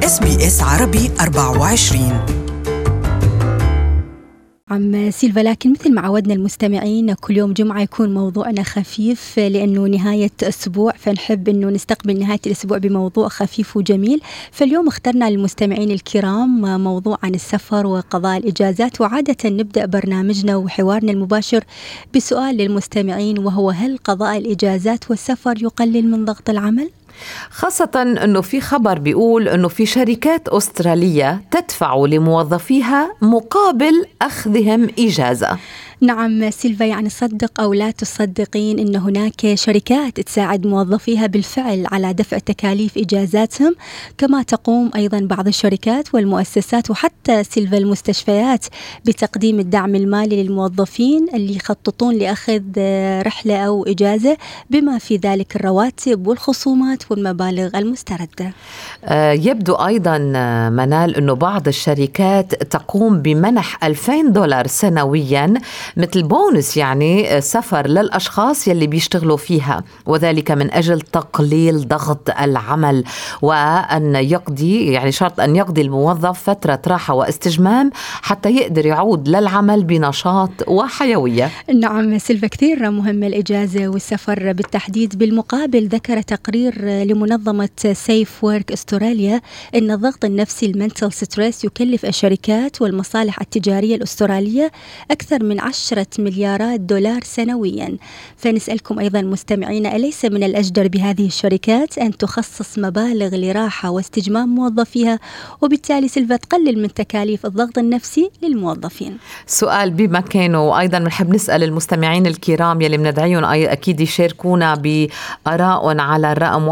SBS عربي 24. عم سيلفا، لكن مثل ما عودنا المستمعين كل يوم جمعة يكون موضوعنا خفيف لأنه نهاية أسبوع، فنحب أنه نستقبل نهاية الأسبوع بموضوع خفيف وجميل. فاليوم اخترنا للمستمعين الكرام موضوع عن السفر وقضاء الإجازات، وعادة نبدأ برنامجنا وحوارنا المباشر بسؤال للمستمعين، وهو: هل قضاء الإجازات والسفر يقلل من ضغط العمل؟ خاصة أنه في خبر بيقول أنه في شركات أسترالية تدفع لموظفيها مقابل أخذهم إجازة. نعم سيلفا، يعني صدق أو لا تصدقين أن هناك شركات تساعد موظفيها بالفعل على دفع تكاليف إجازاتهم، كما تقوم أيضا بعض الشركات والمؤسسات وحتى سيلفا المستشفيات بتقديم الدعم المالي للموظفين اللي يخططون لأخذ رحلة أو إجازة، بما في ذلك الرواتب والخصومات والمبالغ المستردة. يبدو أيضا منال أنه بعض الشركات تقوم بمنح $2000 سنويا مثل بونس، يعني سفر للأشخاص يلي بيشتغلوا فيها، وذلك من أجل تقليل ضغط العمل، وأن يقضي يعني شرط أن يقضي الموظف فترة راحة واستجمام حتى يقدر يعود للعمل بنشاط وحيوية. نعم سيلفا، كثير مهمة الإجازة والسفر بالتحديد. بالمقابل ذكر تقرير لمنظمة سيف وورك أستراليا أن الضغط النفسي المنتل ستريس يكلف الشركات والمصالح التجارية الأسترالية أكثر من 10 مليارات دولار سنويا. فنسألكم أيضا مستمعين، أليس من الأجدر بهذه الشركات أن تخصص مبالغ لراحة واستجمام موظفيها، وبالتالي سيلفا تقلل من تكاليف الضغط النفسي للموظفين؟ سؤال بمكانه، وأيضا بنحب نسأل المستمعين الكرام يلي بندعيهم أكيد يشاركونا بآرائهم على الرقم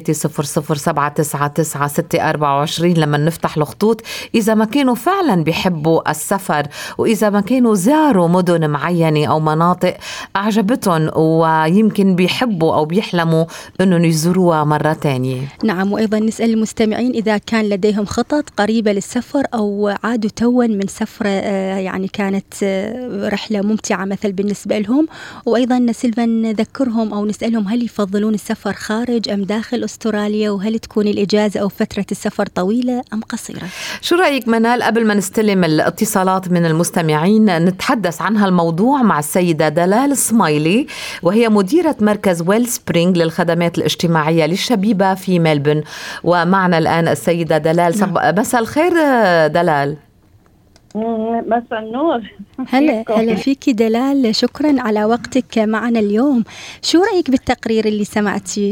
1307999624 لما نفتح الخطوط، إذا ما كانوا فعلا بيحبوا السفر، وإذا ما كانوا زاروا مدن معينة أو مناطق أعجبتهم ويمكن بيحبوا أو بيحلموا أنهم يزوروها مرة تانية. نعم، وأيضا نسأل المستمعين إذا كان لديهم خطط قريبة للسفر أو عادوا توا من سفرة يعني كانت رحلة ممتعة مثل بالنسبة لهم. وأيضا سيلفا نذكرهم أو نسألهم هل يفضلون السفر خارج أم داخل أستراليا، وهل تكون الإجازة أو فترة السفر طويلة أم قصيرة؟ شو رأيك منال؟ قبل ما نستلم الاتصالات من المستمعين نتحدث عن هالموضوع مع السيدة دلال سمايلي، وهي مديرة مركز ويل سبرينغ للخدمات الاجتماعية للشبيبة في ملبن. ومعنا الآن السيدة دلال. مساء الخير دلال. مساء النور. هلا فيكي دلال، شكرا على وقتك معنا اليوم. شو رأيك بالتقرير اللي سمعتيه؟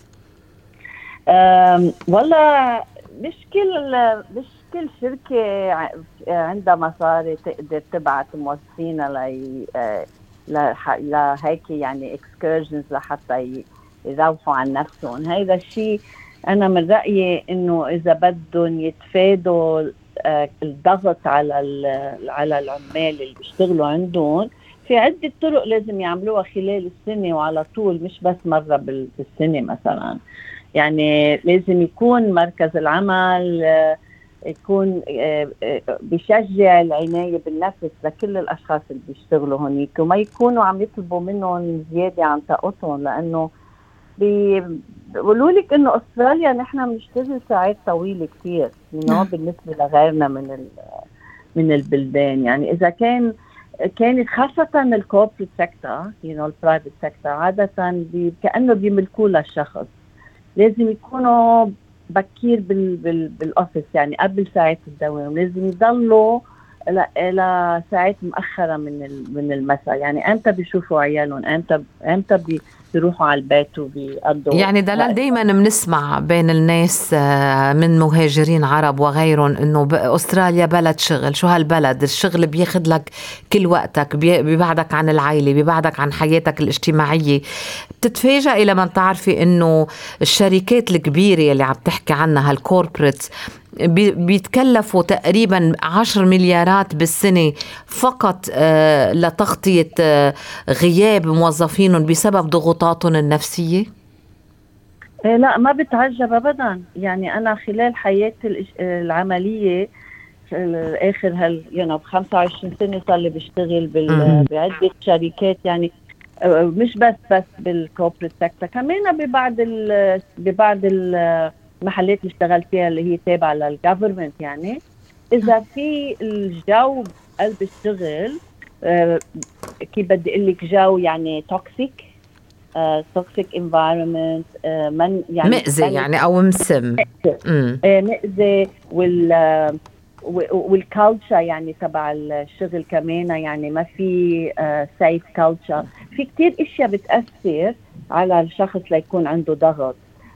والله مش كل شركة عندها مصاري تقدر تبعت موظفينها لهيك يعني excursions لحتى يروحوا عن نفسهم. هيدا الشيء أنا من رأيي إنه إذا بدهم يتفادوا الضغط على العمال اللي بيشتغلوا عندهم، في عدة طرق لازم يعملوها خلال السنة وعلى طول، مش بس مرة بالسنة مثلا. يعني لازم يكون مركز العمل يكون بيشجع العناية بالنفس لكل الأشخاص اللي بيشتغلوا هناك، وما يكونوا عم يطلبوا منهم زيادة عن طاقتهم، لأنه بيقولوا لك إنه أستراليا نحن بنشتغل ساعات طويلة كتير بالنسبة لغيرنا من البلدان. يعني إذا كانت خاصة الكوربريت سيكتور البرايفت سيكتور عادة كأنه بيملكوا للشخص، لازم يكونوا بكير بالأوفيس، يعني قبل ساعات الدوام، لازم يضلوا إلى ساعات مؤخرة من المساء. يعني أمتى بيشوفوا عيالهم، أمتى بيروحوا على البيت وبيقضوا. يعني دلال دايما بنسمع بين الناس من مهاجرين عرب وغيرهم إنه أستراليا بلد شغل. شو هالبلد؟ الشغل بياخد لك كل وقتك، بيبعدك عن العائلة، بيبعدك عن حياتك الاجتماعية. بتتفاجأ لما تعرفي إنه الشركات الكبيرة اللي عم تحكي عنها هالكوربريت بيتكلفوا تقريبا 10 مليارات بالسنة فقط لتغطية غياب موظفينهم بسبب ضغوطاتهم النفسية. لا، ما بتعجب أبدا. يعني أنا خلال حياتي العملية آخر 25 سنة صار لي بشتغل بعدة شركات، يعني مش بس بالكوربريت سيكتور، كمان ببعض المحلات اللي اشتغلت فيها اللي هي تابعة للجوفرمنت يعني، إذا في الجو قلب الشغل كيف بدي أقول لك جو يعني توكسيك environment من يعني مأذي يعني أو مسم مأذي والكالتشر يعني تبع الشغل كمان يعني ما في سيف كالتشر، في كتير اشياء بتأثر على الشخص ليكون عنده ضغط.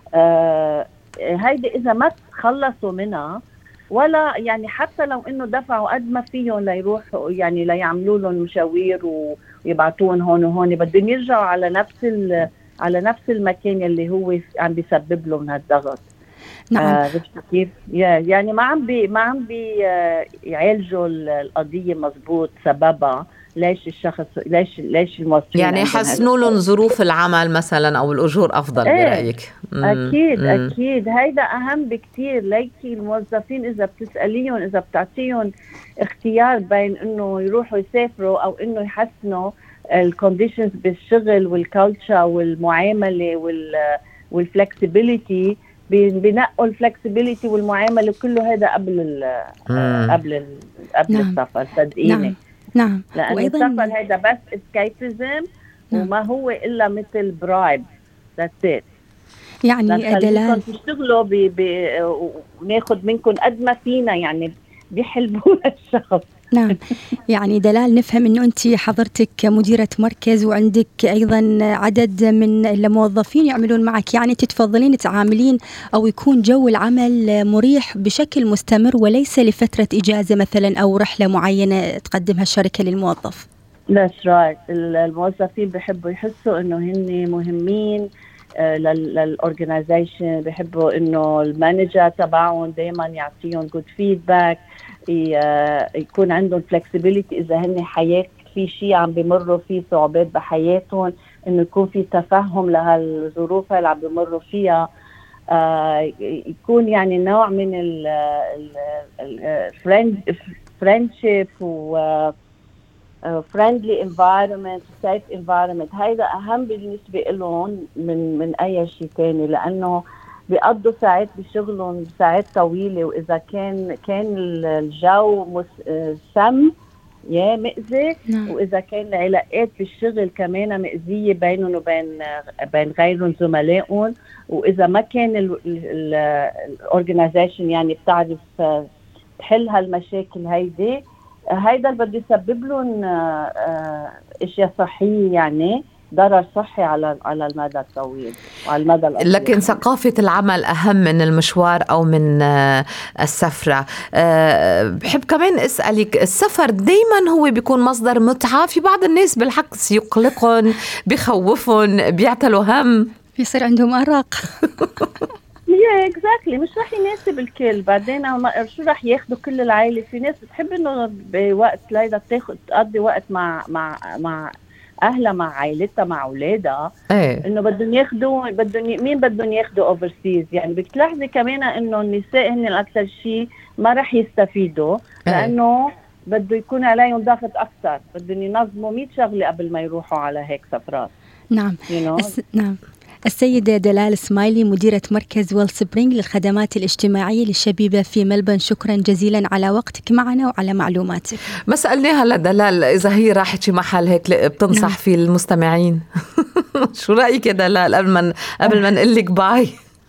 هيدي اذا ما تخلصوا منها ولا يعني حتى لو انه دفعوا قد ما فيهم ليروحوا يعني ليعملوا لهم مشاوير ويبعتوهم هون وهون، بدهم يرجعوا على نفس المكان اللي هو عم بيسبب لهم هالضغط. نعم. كيف يعني ما عم يعالجوا القضية مزبوط سببها ليش الشخص ليش الموظفين يعني يحسنوا لهم ظروف العمل مثلا او الاجور افضل برأيك؟ اكيد هيدا اهم بكتير. ليكي الموظفين اذا بتسأليهم اذا بتعطيهم اختيار بين انه يروحوا يسافروا او انه يحسنوا الكونديشنز بالشغل والكالتشر والمعاملة والفلكسبيليتي، بنقوا الفلكسبيليتي والمعامله كله هذا قبل السفر صدقيني. نعم. لأن السفر هذا بس اسكيبيزم وما هو الا مثل برايب. ذاتس ات. يعني دلال تشتغلوا وناخذ منكم قد ما فينا يعني بيحلبوا الشخص. نعم. يعني دلال نفهم انه انت حضرتك مديرة مركز وعندك ايضا عدد من الموظفين يعملون معك، يعني تتفضلين تعاملين او يكون جو العمل مريح بشكل مستمر وليس لفترة اجازة مثلا او رحلة معينة تقدمها الشركة للموظف. That's right. الموظفين بيحبوا يحسوا انه هن مهمين للأورجنايزيشن، بيحبوا انه المانجر تبعهم دايما يعطيهم good feedback، يكون عندهم flexibility إذا هن حياة في شيء عم بيمروا فيه صعوبات بحياتهم، إنه يكون في تفهم لهالظروف اللي عم بيمروا فيها، يكون يعني نوع من friendship و friendly environment safe environment. هيدا أهم بالنسبة لهم من أي شيء تاني، لأنه بيقضوا ساعات بشغلهم ساعات طويلة، وإذا كان الجو سم مأذي، وإذا كان العلاقات بالشغل كمان مأذية بينهم وبين غيرهم زملائهم، وإذا ما كان الأورجنايزيشن يعني بتعرف تحل هالمشاكل هيدا اللي بده يسبب لهم اشياء صحيه يعني ضرر صحي على المدى الطويل وعلى المدى القصير. لكن ثقافة العمل أهم من المشوار أو من السفرة. بحب كمان أسألك، السفر دايما هو بيكون مصدر متعة؟ في بعض الناس بالعكس يقلقهم، بيخوفهم، بيعتلوا هم، بيصير عندهم أرق. exactly. مش رح يناسب الكل. بعدين شو رح ياخدوا كل العائلة؟ في ناس بتحب انه بوقت ليلى تقضي وقت مع اهلها، مع عائلتها، مع اولادها. انه بدهم ياخدوا مين بدهم ياخدوا اوفرسيز. يعني بتلاحظي كمان انه النساء هن الاكثر شيء ما رح يستفيدوا، لانه بده يكون عليهم ضغط اكثر، بدهم ينظموا 100 شغله قبل ما يروحوا على هيك سفرات. نعم. نعم. السيدة دلال سمايلي مديرة مركز ويل سبرينغ للخدمات الاجتماعية للشبيبة في ملبن، شكرا جزيلا على وقتك معنا وعلى معلوماتك. ما سألناها لدلال إذا هي راحت شي محل هيك بتنصح فيه المستمعين. شو رأيك يا دلال قبل ما نقلك باي؟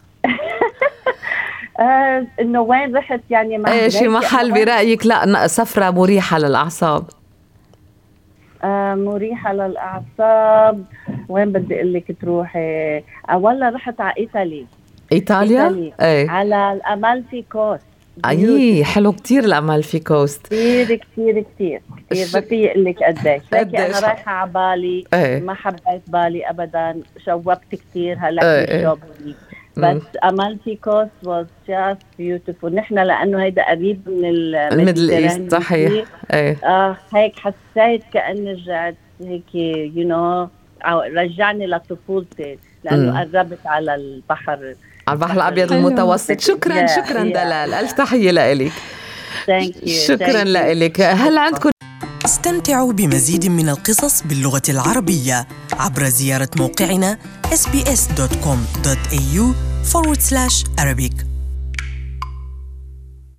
إنه وين رحت يعني شي محل برأيك لا سفرة مريحة للأعصاب؟ مريحة للأعصاب. وين بدي أقول لك تروحي؟ أولا رحت على إيطاليا. على الأمالفي كوست. حلو كتير الأمالفي كوست. كتير ما في أقول لك قديش. لكن أنا رايحة على بالي. ما حبيت بالي أبدا، شوبت كتير هلأ شوبينج، بس أمالفي كوست was just beautiful. نحن لأنه هيدا قريب من الميدل إيست. صحيح. هيك حسيت كأني رجعت هيك رجعني لطفولتي، لأنه قربت على البحر الأبيض المتوسط. شكرا دلال، ألف تحية لإلك. شكرا لإلك. هل عندكم استمتعوا بمزيد من القصص باللغة العربية عبر زيارة موقعنا sbs.com.au/arabic. /Arabic.